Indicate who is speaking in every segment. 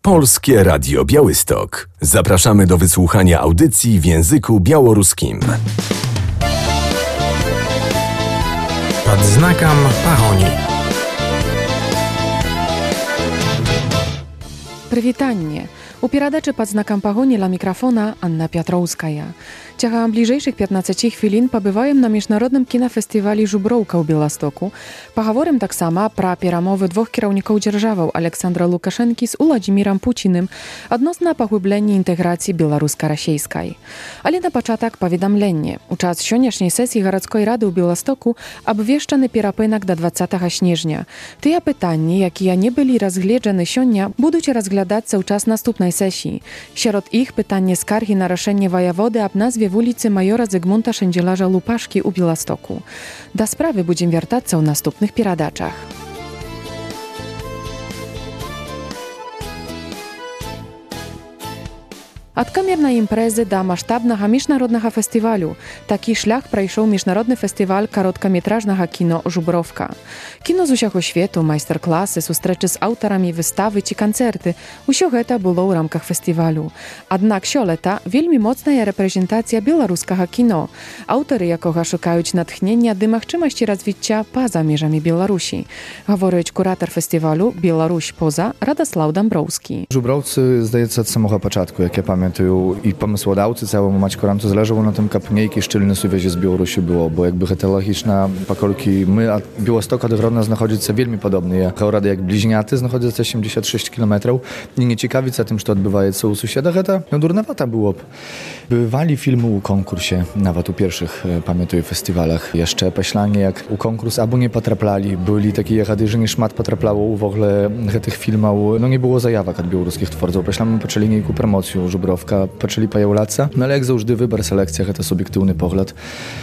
Speaker 1: Polskie Radio Białystok. Zapraszamy do wysłuchania audycji w języku białoruskim.
Speaker 2: Pod znakiem Pahoni.
Speaker 3: Прывітанне. У перадачы пад знакам пагоні ля мікрафона Анна Пятроўская. Цягам бліжэйшых 15 хвілін пабываем на міжнародным кінафестывалі «Жуброўка» ў Беластоку. Пагаворым таксама пра перамовы двух кіраўнікоў дзяржаваў Александра Лукашэнкі з Уладзімірам Пуціным адносна паглыблення інтэграцыі беларуска-расейскай. Але на пачатак паведамленне. У час сённяшняй сесіі гарадской рады ў Беластоку абвешчаны перапынак да 20 снежня. Тыя пытанні, якія не былі разгледжаны сёння, будуць разглядацца ў час наступнай сесіі. Сярод іх пытанне скаргі на рашэнне ваяводы аб назве вуліцы майора Зygmunta Шэндзелажа Лупашкі ў Беластоку. Да справы будзем вяртацца ў наступных перадачах. Ад камернай імпрэзы да маштабнага міжнароднага фестывалю. Такі шлях прайшоў міжнародны фестываль кароткаметражнага кіно «Жубровка». Кіно з усяго свету, майстар-класы, сустрэчы з аўтарамі, выставы ці канцэрты – усё гэта было ў рамках фестывалю. Аднак сёлета вельмі моцная рэпрэзентацыя беларускага кіно, аўтары якога шукаюць натхнення ды магчымасці развіцця па-за межамі Беларусі. Гаворыць куратар фестывалю «Беларусь поза» Радаслаў Дамброўскі.
Speaker 4: Żubrowcy, zdaється, od samego początku, jak ja pamiętam, i pomysłodawcy całemu Maćkoramcu zależało na tym, aby niejaki szczelny suwiezie z Białorusi było, bo jakby hetologiczna, pokolki my, a Białystok od Grodna znajduje się wielmi podobny, jak Rady jak bliźniaty znajduje się 86 km i nie ciekawi się tym, co odbywa się u sąsiada, to durnawata było. Bywali filmy u konkursie, nawet u pierwszych, pamiętuję, festiwalach, jeszcze peślanie jak u konkurs, albo nie potraplali, byli takie jechady, że nie szmat potraplało w ogóle tych filmów, no nie było zajawek od białoruskich twórców, peślamy poczęli niejku promocję Żubrowka, poczęli pojawlaca, no ale jak zawsze wybar, selekcja, to subiektywny pogląd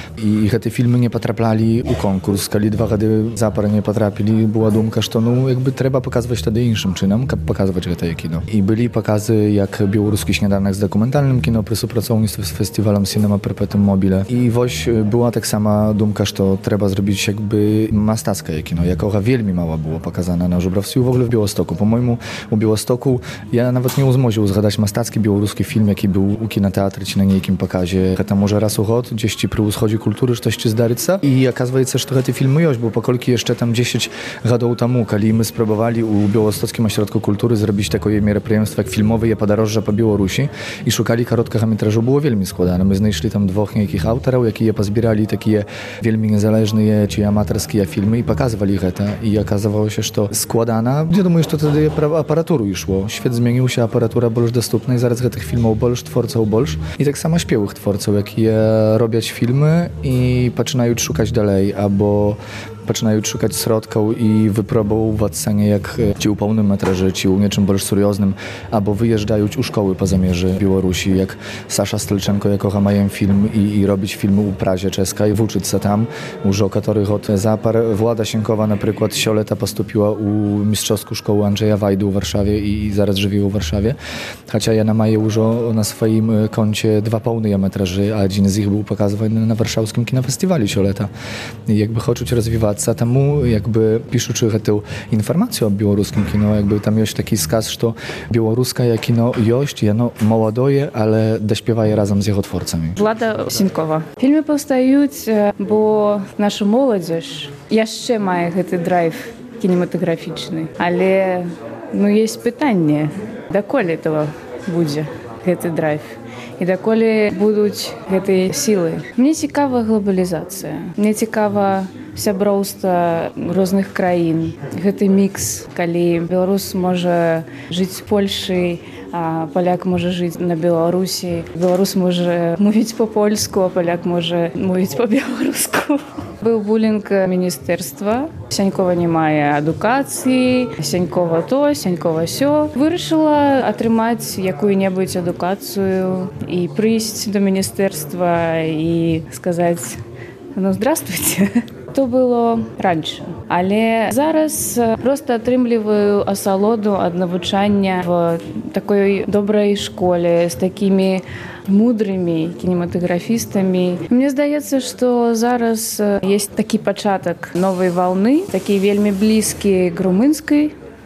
Speaker 4: i te filmy nie potraplali u konkurs, kiedy dwa rady zapar nie potrapili, była dumka, że to no jakby trzeba pokazywać wtedy innym czynom, pokazywać te kino. I byli pokazy jak białoruski śniadanek z dokumentalnym kino przy współpracownictwie z festiwalem Cinema Perpetuum Mobile. I woś była tak sama dumka, że to trzeba zrobić jakby mastackie kino, jako wielmi mała było pokazana na Żubrowcu i w ogóle w Białostoku. Po mojemu u Białostoku ja nawet nie uzmoził zgadać mastacki białoruski film, jaki był u kinoteatry czy na niejakim pokazie. To może raz uchod, gdzieś ci przy uschodzie kultury, coś ci zdaryca. I okazuje się, że te filmy już, bo pokolki jeszcze tam 10 lat temu, kiedy my spróbowali u Białostockim Ośrodku Kultury zrobić takie мероприемstwo jak filmowe je podróże po Białorusi i szukali krótkich metrażu, było wielmi składane. My znaleźli tam dwóch niekich autorów, jakie je pozbierali takie wielmi niezależne czy amatorskie filmy i pokazywali to. I okazało się, że to składana. Ja думаю, że to wtedy aparaturu już szło. Świat zmienił się, aparatura była już dostępna i zaraz tych filmów bolsz, twórców bolsz. I tak samo śpiewych twórców, jakie robią filmy i zaczynają szukać dalej, albo zaczynają szukać środków i wypróbować scenie jak ci u pełnym metraży, ci u niczym bardziej serioznym, albo wyjeżdżają u szkoły po zamierze Białorusi, jak Sasza Stelczenko, jako mają film i robić filmy u Prazie czeskiej, uczyć się tam, już o których od zapar. Włada Sienkowa na przykład sioleta postąpiła u mistrzowską szkołę Andrzeja Wajdu w Warszawie i zaraz żywi w Warszawie. Chociaż ja maję już na swoim koncie 2 pełne metraży, a jeden z nich był pokazywany na warszawskim kinofestiwalu sioleta. I jakby chcieć rozwijać temu jakby pisząc tę informację o białoruskim kino, jakby tam jest taki skaz, że białoruskie kino jest, jeno młodoje, ale dośpiewaje razem z jego twórcami.
Speaker 5: Влада Сінкова. Фільми повстають, бо наша молодіж ще має цей драйв кінематографічний. Але є питання, доколи того буде цей драйв. І доколи будуть ці сили. Мені цікава глобалізація. Мені цікава сяброўства розных краін. Гэты мікс, калі беларус можа жыць в Польшы, а паляк можа жыць на Беларусі. Беларус можа мовіць па-польску, а паляк можа мовіць па-беларуску. Быў булінг міністэрства. Сянькова не мае адукацыі, Сянькова то, Сянькова сё. Вырашыла атрымаць якую-небудзь адукацыю і прыйсці до міністэрства і сказаць: «Ну, здравствуйте». То было раньше. Але зараз просто атрымліваю асалоду ад навучання в такой добрай школе з такімі мудрымі кінематаграфістамі. Мне здаецца, што зараз есть такі пачатак новай ваўны, такі вельмі блізкі к румынскай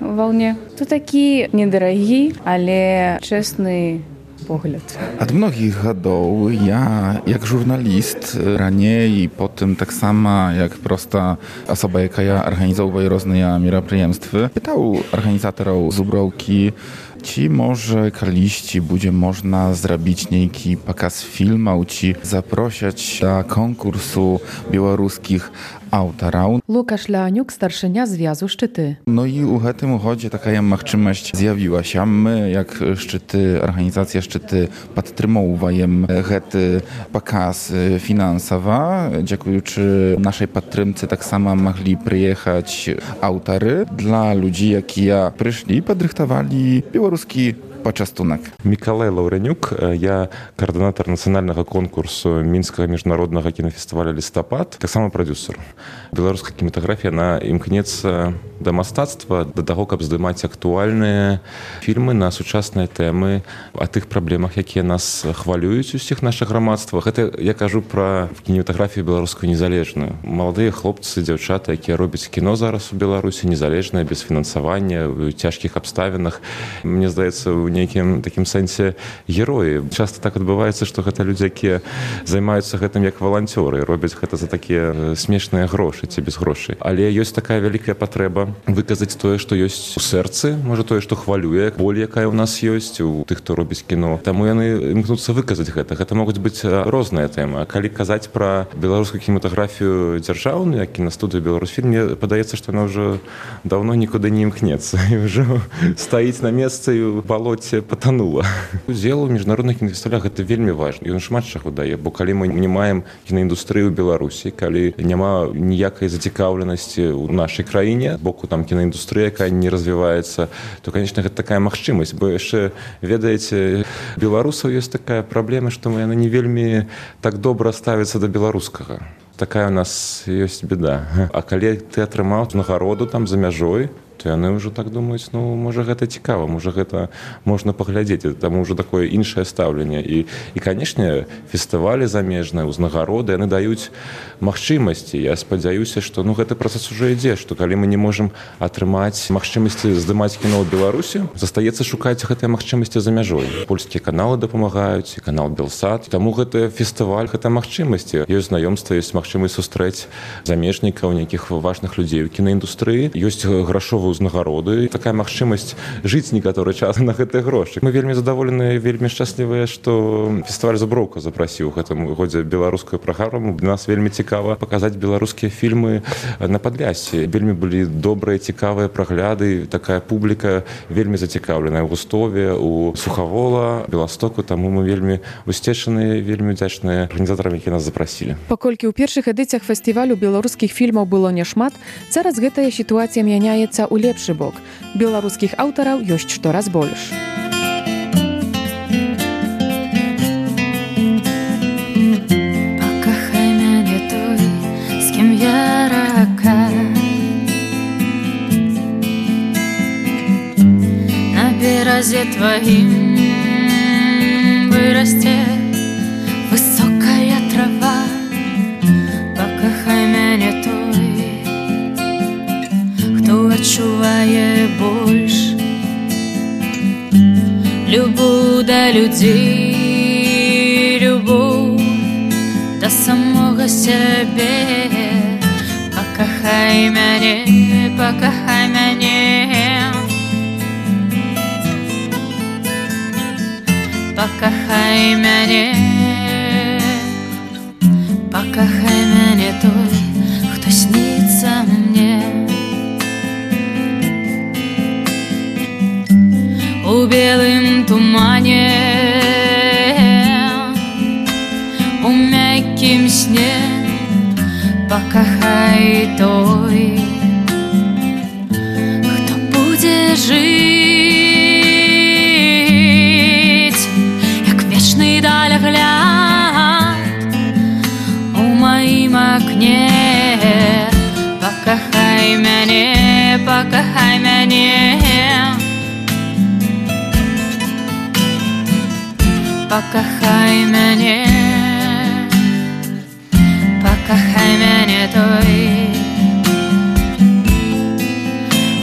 Speaker 5: волне. То такі недорогі, але чесны погляд.
Speaker 6: Ад многіх гадоў я як журналіст раней і потым таксама як проста асоба, якая арганізоўвае розныя мерапрыемствы, пытаў арганізатараў зуброўкі, ці можа калісьці будзе можна зрабіць нейкі паказ фільмаў, ці запросяць да конкурсу беларускіх аўтараў.
Speaker 3: Лукаш Леанюк, старшыня звязу «Шчыты».
Speaker 6: Ну і ў гэтым годзе такая магчымасць з'явілася. Мы, як «Шчыты», арганізацыя «Шчыты», падтрымоўваем гэты паказ фінансава. Дзякуючы нашай падтрымцы таксама маглі прыехаць аўтары. Для людзей, якія прыйшлі, падрыхтавалі беларускі пачастунак.
Speaker 7: Мікалай Лаўрэнюк, я каардынатар нацыянальнага конкурсу мінскага міжнароднага кінафестываля «Лістапад», таксама прадюсер. Беларуская кінематаграфія, яна імкнецца да мастацтва, да таго, каб здымаць актуальныя фільмы на сучасныя тэмы, о тых праблемах, якія нас хвалююць усіх нашых грамадствах. Гэта я кажу пра кінематаграфію беларускую незалежную. Маладыя хлопцы, дзяўчаты, якія робяць кіно зараз у Беларусі, незалежнае, без фінансавання, у цяжкіх абставінах. Мне здаецца, у нейкім такім сэнсе героі. Часта так адбываецца, што гэта людзі, якія займаюцца гэтым як валанцёры, робяць гэта за такія смешныя грошы ці без грошай. Але ёсць такая вялікая патрэба выказаць тое, што ёсць у сэрцы, можа тое, што хвалюе, боль, якая ў нас ёсць у тых, хто робіць кіно. Таму яны імкнуцца выказаць гэта. Гэта могуць быць розныя тэмы. А калі казаць пра беларускую кінематаграфію дзяржаўную, як кінастудыю «Беларусьфільм», мне падаецца, што яна ўжо даўно нікуды не імкнецца і ўжо стаіць на месцы і ў балоце патанула. Удзел у міжнародных кінафестывалях гэта вельмі важна. Ён шмат чаго дае, бо калі мы не маем кінаіндустрыю ў Беларусі, калі няма ніякай зацікаўленасці ў нашай краіне, боку там кінаіндустрыя, якая не развіваецца, то, конечно, гэта такая магчымасць, бо яшчэ, ведаеце, беларусаў ёсць такая праблема, што яны не вельмі так добра ставяцца да беларускага. Такая у нас ёсць беда. А калі ты атрымаў нагароду там за мяжой, то яны ўжо так думаюць, ну, можа, гэта цікава, можа, гэта можна паглядзець, там ўжо такое іншае стаўленне. І канешне, фестывалі замежныя, узнагароды, яны даюць магчымасці. Я спадзяюся, што гэты працэс ужо ідзе, што калі мы не можам атрымаць магчымасці здымаць кіно ў Беларусі, застаецца шукаць гэтыя магчымасці за мяжой. Польскія каналы дапамагаюць, і канал Белсат. Таму гэты фестываль, гэта магчымасці. Ёсць знаёмства, ёсць магчымасць сустрэць замежнікаў, нейкіх важных людзей у кінаіндустрыі. Ёсць грашовыя ўзнагароды. Такая магчымасць жыць некаторы час на гэтыя грошы. Мы вельмі задаволеныя, вельмі шчаслівыя, што фестываль «Зуброўка» запрасіў у гэтым годзе беларускую праграму. Для нас вельмі цікава паказаць беларускія фільмы на Падляшші. Вельмі былі добрыя, цікавыя прагляды. Такая публіка вельмі зацікаўленая ў Густове, у Сухавола, Беластоку. Таму мы вельмі усцешаныя, вельмі удзячныя арганізатарам, якія нас запрасілі.
Speaker 3: Паколькі ў першых эдыцыях фестывалю беларускіх фільмаў было няшмат, зараз гэтая сітуацыя мяняецца у лепшы бок. Беларускіх аўтараў ёсць штораз больш.
Speaker 8: Пакахай мяне той, з кім я рака. На беразе тваім вырасце высокая трава. Пакахай мяне той, хто адчувае больш любоў да людзей, любоў да самога сябе. Пакахай мяне, пакахай мяне, пакахай мяне, пакахай мяне той, хто сніцца мне. У белым тумане, у мяккім сне, пакахай той, хто будзе жыць, як вечны далягляд у маім акне. Пакахай мяне, пакахай мяне, пакахай мяне, пакахай мяне той, хто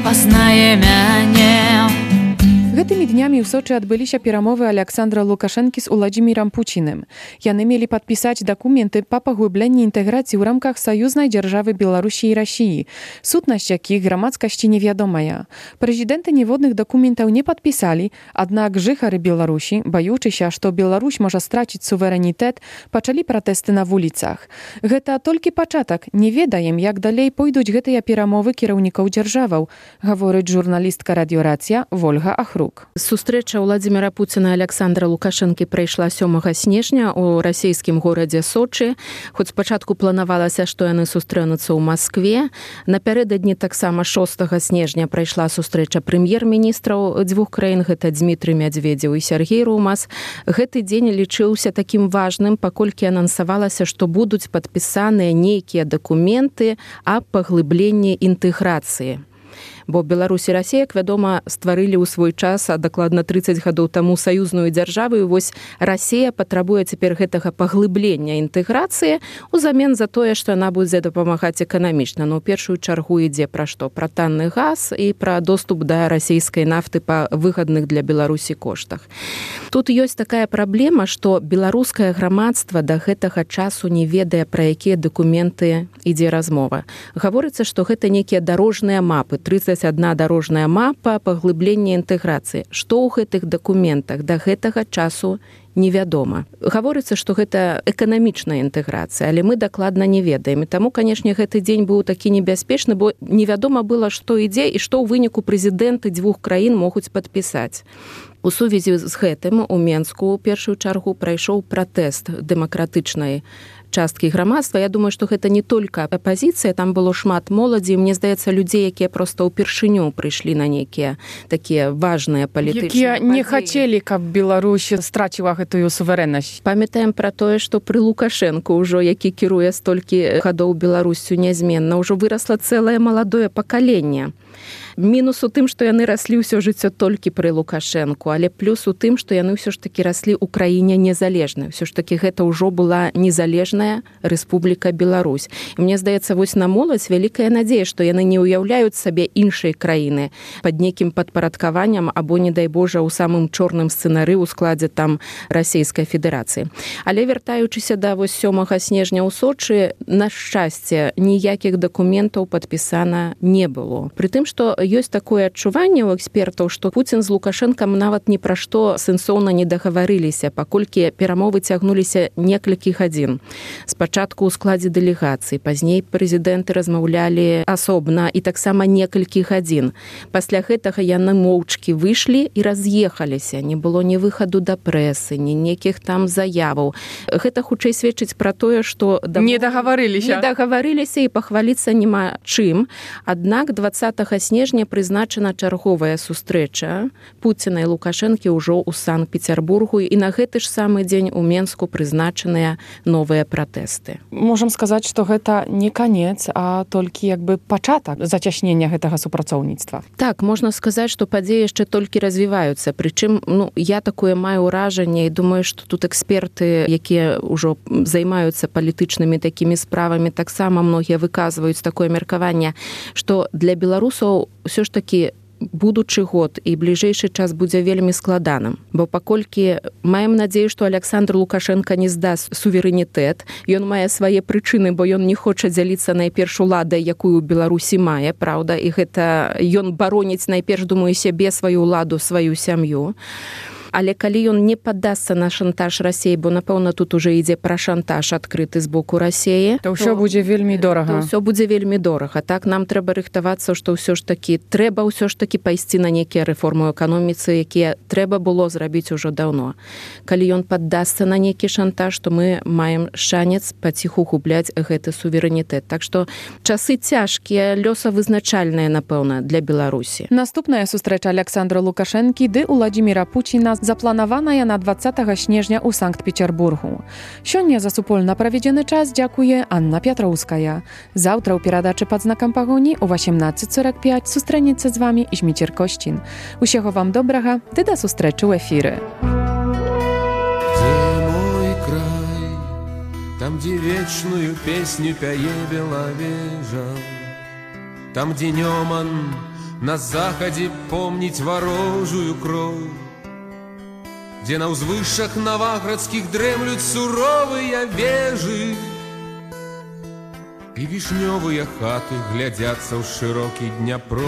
Speaker 8: пазнае мяне.
Speaker 3: Гэтымі днямі ў Сочы адбыліся перамовы Александра Лукашэнкі з Уладзімірам Пуціным. Яны мелі падпісаць дакументы па паглыбленні інтэграцыі ў рамках саюзнай дзяржавы Беларусі і Расіі, сутнасць якіх грамадскасці невядомая. Прэзідэнты ніводных дакументаў не падпісалі, аднак жыхары Беларусі, баючыся, што Беларусь можа страціць суверэнітэт, пачалі пратэсты на вуліцах. Гэта толькі пачатак, не ведаем, як далей пойдуць гэтыя перамовы кіраўнікоў дзяржаваў, гаворыць журналістка радыёрацыя Вольга Ахрук.
Speaker 9: Сустрэча Владзіміра Пуціна і Александра Лукашэнкі прайшла 7 снежня ў расійскім горадзе Сочы. Хоць спачатку планавалася, што яны сустрэнуцца ў Маскве. Напярэдадні таксама 6 снежня прайшла сустрэча прэм'ер-міністраў дзвюх краін, гэта Дзмітрый Мядзведзеў і Сергей Румас. Гэты дзень лічыўся такім важным, паколькі анансавалася, што будуць падпісаныя нейкія дакументы аб паглыбленні інтэграцыі. Бо Беларусь і Расія, як вядома, стварылі ў свой час, а дакладна 30 гадоў таму саюзную дзяржаву, і вось Расія патрабуе цяпер гэтага паглыблення інтэграцыі узамен за тое, што яна будзе дапамагаць эканамічна. Но ў першую чаргу ідзе пра што? Пра танны газ і пра доступ да расійскай нафты па выгадных для Беларусі коштах. Тут ёсць такая праблема, што беларускае грамадства да гэтага часу не ведае, пра якія дакументы ідзе размова. Гаворыцца, што гэта нейкія дарожныя мапы, 31 дарожная мапа паглыблення інтэграцыі. Што ў гэтых дакументах да гэтага часу невядома. Гаворыцца, што гэта эканамічная інтэграцыя, але мы дакладна не ведаем. І таму, канешне, гэты дзень быў такі небяспечны, бо невядома было, што ідзе і што ў выніку прэзідэнты дзвюх краін могуць падпісаць. У сувязі з гэтым у Менску ў першую чаргу прайшоў пратэст дэмакратычнай часткі грамадства. Я думаю, што гэта не толькі апазіцыя, там было шмат моладзі, мне здаецца, людзей, якія проста ўпершыню прыйшлі на нейкія такія важныя палітычныя
Speaker 3: падзеі. Не хацелі, каб Беларусь страціла гэтую суверэннасць.
Speaker 9: Памятаем пра тое, што пры Лукашэнку ўжо, які кіруе столькі гадоў Беларусю нязменна, ўжо вырасла цэлае маладое пакаленне. Мінус у тым, што яны раслі ўсё жыццё толькі пры Лукашэнку, але плюс у тым, што яны ўсё ж такі раслі ў краіне незалежнай. Усё ж такі гэта ўжо была незалежная Рэспубліка Беларусь. І мне здаецца, вось на моладзь вялікая надзея, што яны не ўяўляюць сабе іншай краіны пад нейкім падпарадкаваннем або, не дай Божа, ў самым чорным сцэнары ў складзе там Расійскай Федэрацыі. Але вяртаючыся да вось 7 снежня ў Сочы, на шчасце, ніякіх дакументаў падпісана не было. Пры тым, што ёсць такое адчуванне ў экспертаў, што Пуцін з Лукашэнкам нават ні пра што сэнсоўна не дагаварыліся, паколькі перамовы цягнуліся некалькі гадзін. Спачатку ў складзе дэлегацыі, пазней прэзідэнты размаўлялі асобна і таксама некалькі гадзін. Пасля гэтага яны моўчкі выйшлі і раз'ехаліся. Не было ні выхаду да прэсы, ні нейкіх там заяваў. Гэта хутчэй сведчыць пра тое, што
Speaker 3: не дагаварыліся і пахваліцца няма чым.
Speaker 9: Аднак 20 снежня прызначана чарговая сустрэча Пуціна і Лукашэнкі ўжо ў Санкт-Петербургу, і на гэты ж самы дзень у Менску прызначаныя новыя пратэсты.
Speaker 3: Можам сказаць, што гэта не канец, а толькі пачатак зацяснення гэтага супрацоўніцтва.
Speaker 9: Так, можна сказаць, што падзеі яшчэ толькі развіваюцца. Прычым, я такое маю ўражанне і думаю, што тут эксперты, якія ўжо займаюцца палітычнымі такімі справамі, таксама многія выказваюць такое меркаванне, што для беларусаў ўсё ж такі будучы год і бліжэйшы час будзе вельмі складаным. Бо паколькі маем надзею, што Александр Лукашэнка не здасць суверэнітэт, ён мае свае прычыны, бо ён не хоча дзяліцца найперш уладай, якую ў Беларусі мае, праўда, і гэта ён бароніць найперш, думаю, сябе, сваю ўладу, сваю сям'ю. Але калі ён не паддасца на шантаж Расіі, бо, напэўна, тут уже ідзе пра шантаж адкрыты з боку Расіі,
Speaker 3: то ўсё будзе вельмі дорага.
Speaker 9: Ўсё будзе вельмі дорага. Так, нам трэба рыхтавацца, што ўсё ж такі пайсці на нейкія рэформы ў эканоміцы, якія трэба было зрабіць ужо даўно. Калі ён паддасца на нейкі шантаж, то мы маем шанец паціху губляць гэты суверэнітэт. Так што часы цяжкія, лёсавызначальныя, напэўна, для Беларусі.
Speaker 3: Наступная сустрэча Александра Лукашэнкі ды Уладзіміра Пуціна запланаваная на 20 снежня ў Санкт-Петербургу. Сёння за супольна праведзены час дзякуе Анна Пятроўская. Заўтра ў перадачы «Пад знакам пагоні» у 18:45 сустрэнецца з вамі Ізміцер Косцін. Усяго вам добрага, ды да сустрэчы ў эфіры.
Speaker 10: Где мой край, там, где вечную песню пяе беловежа, там, где днем он на заходе помнить ворожую кровь, где на узвышах новоградских дремлют суровые вежи, и вишневые хаты глядятся в широкий Днепро.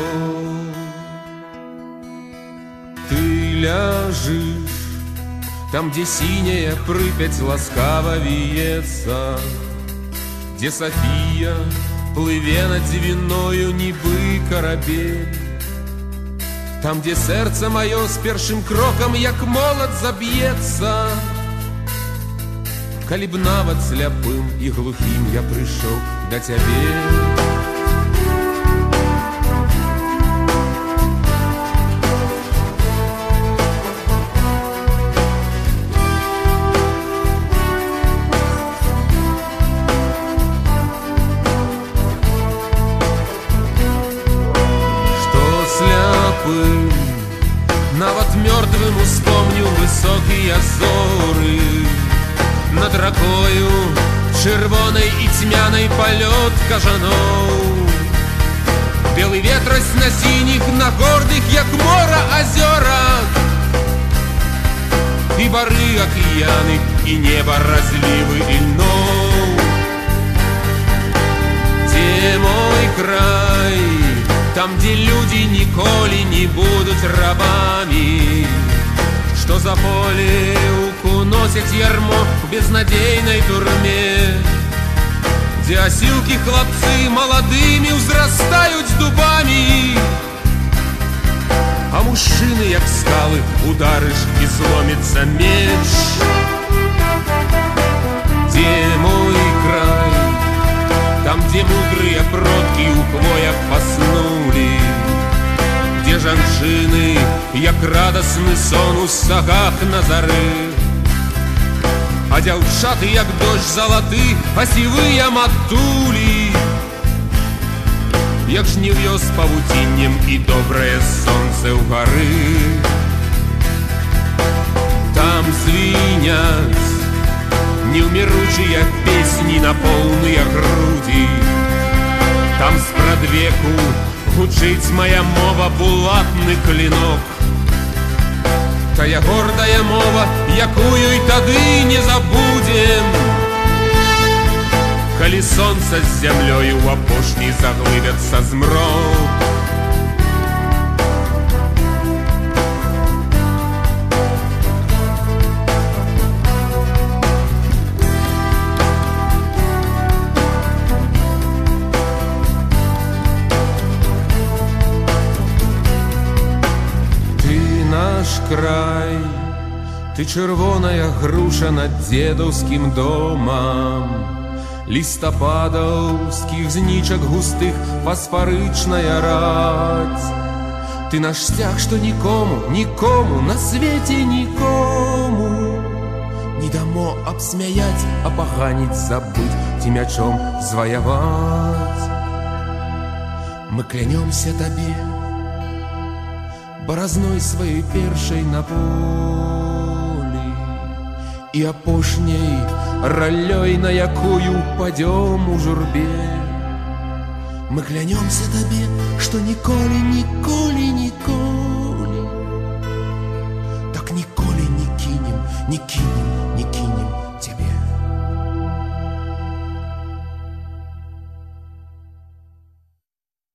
Speaker 10: Ты ляжешь там, где синяя Припять ласкаво виется, где София, плыве над Двиною, нібы корабель, там, где сердце мое с першим кроком, як молот, забьется. Калі б нават сляпым и глухим я пришел до тебе. Нават мертвым успомню высокие зоры, над ракою червоной и тьмяной полет кажанов. Белый ветрость на синих, на гордых, як мора, озерах, и бары океаны, и небо разливы льнов. Где мой край? Там, где люди николи не будут рабами, что за поле уносят ярмо в безнадейной турме, где осилки хлопцы молодыми взрастают дубами, а мужчины, як скалы, ударишь и сломится меч. Где мой край? Там, где мудрые продки у хвоях поснули, где жанчыны, як радостный сон у сагах на зары, а дзяўчаты, як дождь золоты, а сивые матулі, як жнів'ё с павуціннем и доброе солнце у горы. Там звенят неумиручие песни на полные груди, там спрадвеку гучыць моя мова, булатный клинок, тая гордая мова, якую и тады не забудем, калі солнце с землёю у апошней заглыбятся змрок. Край, ты червоная груша над дедовским домом, листопадовских зничек густых фосфорычная рать. Ты наш стяг, что никому, никому на свете никому не дамо обсмеять, опоганить, забыть, тимячом звоевать. Мы клянемся тебе борозной своей першей на поле и опошней ролей, на якую падем у журбе. Мы клянемся тебе, что николи, николи, николи, так николи не кинем, не кинем